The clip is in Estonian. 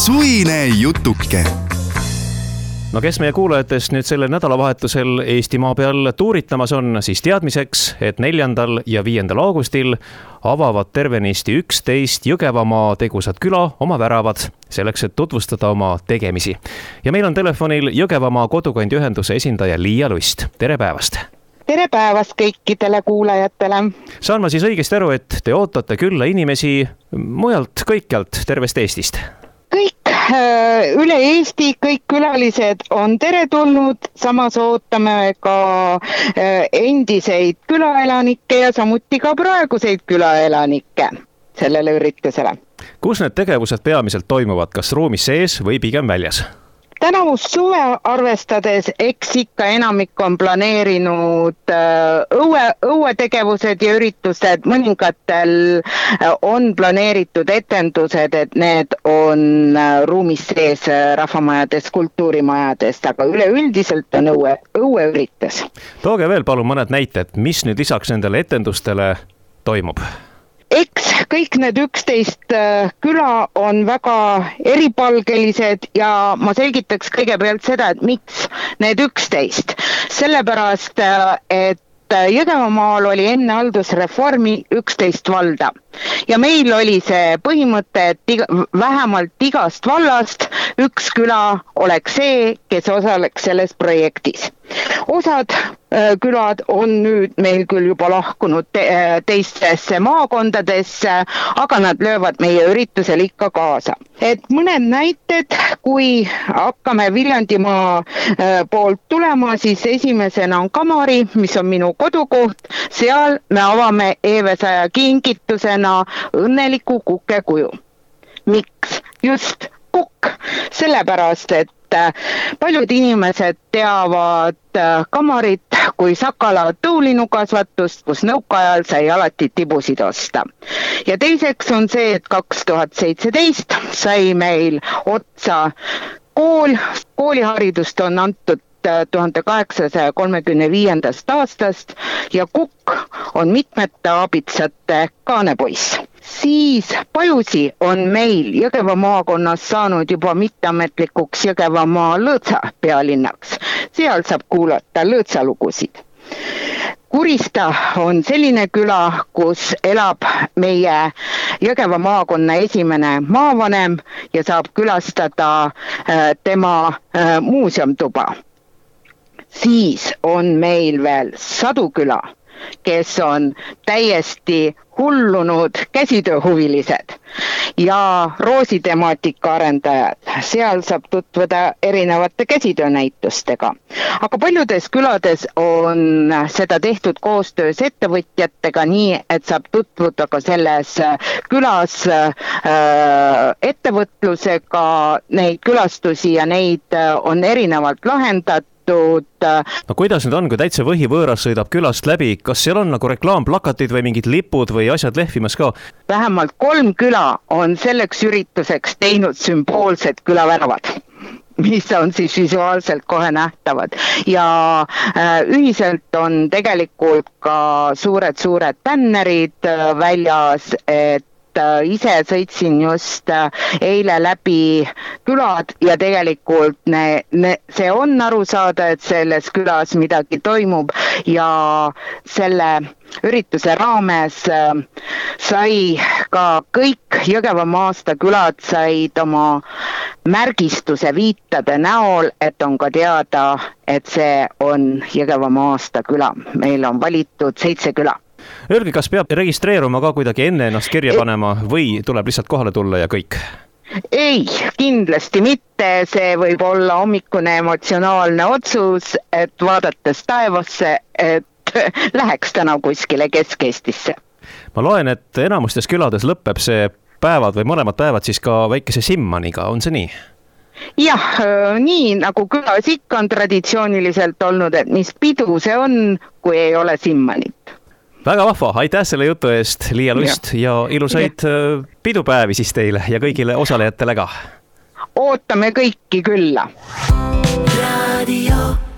suvine jutuke. No kes meie kuulajatest nüüd sellel nädalavahetusel Eestimaa peal tuuritamas on, siis teadmiseks, et 4. ja 5. augustil avavad tervenisti 11 Jõgevamaa tegusad küla oma väravad selleks, et tutvustada oma tegemisi. Ja meil on telefonil Jõgevamaa kodukandi ühenduse esindaja Liia Lust. Tere päevast! Tere päevast kõikidele kuulajatele! Saan ma siis õigesti aru, et te ootate külla inimesi mujalt kõikjalt tervest Eestist? Kõik üle Eesti, kõik külalised on teretulnud, samas ootame ka endiseid külaelanikke ja samuti ka praeguseid külaelanikke sellele üritusele. Kus need tegevused peamiselt toimuvad, kas ruumis sees või pigem väljas? Tänavust suve arvestades, eks ikka enamik on planeerinud õuetegevused ja üritused, mõningatel on planeeritud etendused, et need on ruumis sees rahvamajades, kultuurimajades, aga üleüldiselt on õueüritus. Tooge veel palun mõned näited, mis nüüd lisaks nendele etendustele toimub? Eks kõik need 11 küla on väga eripalgelised ja ma selgitaks kõigepealt seda, et miks need 11. Sellepärast, et Jõgevamaal oli enne haldusreformi 11 valda ja meil oli see põhimõte, et vähemalt igast vallast üks küla oleks see, kes osaleks selles projektis. Osad külad on nüüd meil küll juba lahkunud teistesse maakondadesse, aga nad löövad meie üritusel ikka kaasa. Et mõned näited, kui hakkame Viljandimaa poolt tulema, siis esimesena on Kamari, mis on minu kodukoht. Seal me avame Eevesaja kingitusena õnneliku kukekuju. Miks? Just kukk. Sellepärast, et paljud inimesed teavad Kamarit kui Sakala tuulinukasvatust, kus nõukaajal sai alati tibusid osta. Ja teiseks on see, et 2017 sai meil otsa kool. Kooliharidust on antud 1835. aastast ja kukk on mitmete abitsate kaanepoiss. Siis Pajusi on meil Jõgeva maakonnas saanud juba mitteametlikuks Jõgevamaa lõõtsa pealinnaks. Seal saab kuulata lõõtsalugusid. Kurista on selline küla, kus elab meie Jõgeva maakonna esimene maavanem ja saab külastada tema muuseumtuba. Siis on meil veel Sadu küla, kes on täiesti hullunud käsitööhuvilised ja roositemaatika arendajad. Seal saab tutvuda erinevate käsitöönäitustega. Aga paljudes külades on seda tehtud koostöös ettevõtjatega nii, et saab tutvuda ka selles külas ettevõtlusega. Neid külastusi ja neid on erinevalt lahendatud. No kuidas nüüd on, kui täitsa võhivõõras sõidab külast läbi? Kas seal on nagu reklaamplakatid või mingid lipud või asjad lehvimas ka? Vähemalt 3 küla on selleks ürituseks teinud sümboolsed külaväravad, mis on siis visuaalselt kohe nähtavad. Ja ühiselt on tegelikult ka suured bännerid väljas, et ise sõitsin just eile läbi külad ja tegelikult see on aru saada, et selles külas midagi toimub ja selle ürituse raames sai ka kõik Jõgevamaa aasta külad said oma märgistuse viitade näol, et on ka teada, et see on Jõgevamaa aasta küla. Meil on valitud 7 küla. Öelge, kas peab registreeruma ka kuidagi enne ennast kirja panema või tuleb lihtsalt kohale tulla ja kõik? Ei, kindlasti mitte. See võib olla hommikune emotsionaalne otsus, et vaadates taevasse, et läheks täna kuskile Kesk-Eestisse. Ma loen, et enamustes külades lõpeb see päevad või mõlemad päevad siis ka väikese simmaniga. On see nii? Jah, nii nagu külas ikka on traditsiooniliselt olnud, et mis pidu see on, kui ei ole simmanit. Väga vahva, aitäh selle jutu eest, Liia Lust, ja ilusaid pidupäevi siis teile ja kõigile osalejatele ka. Ootame kõiki külla. Radio